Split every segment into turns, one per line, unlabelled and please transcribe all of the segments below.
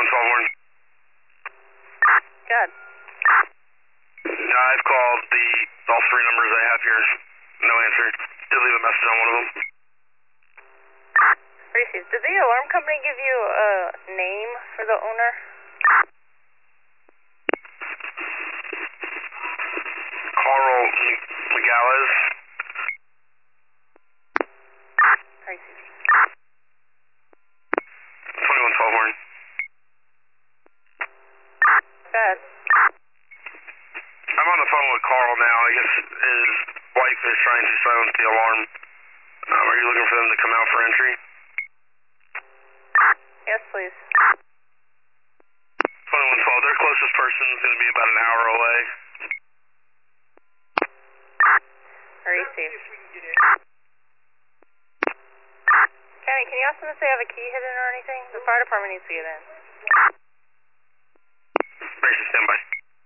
2112 Warren.
Good.
I've called all three numbers I have here. No answer. Did leave a message on one of them.
Received. Did the alarm company give you a name for the owner?
Carl McGallis.
Received.
2112 Warren.
Good.
I'm on the phone with Carl now. I guess his wife is trying to silence the alarm. Are you looking for them to come out for entry?
Yes, please.
2112, their closest person is going to be about an hour away.
Received. Kenny, can you ask them if they have a key hidden or anything? The fire department needs to get in.
Brace standby.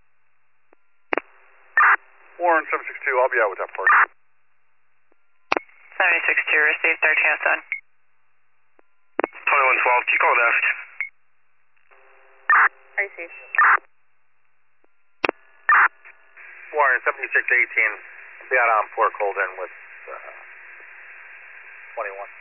Warren 762, I'll be out with that part.
7062, received, third chance on.
2112, you call desk.
Received.
Warren 7618, be out on 4 cold in with 21.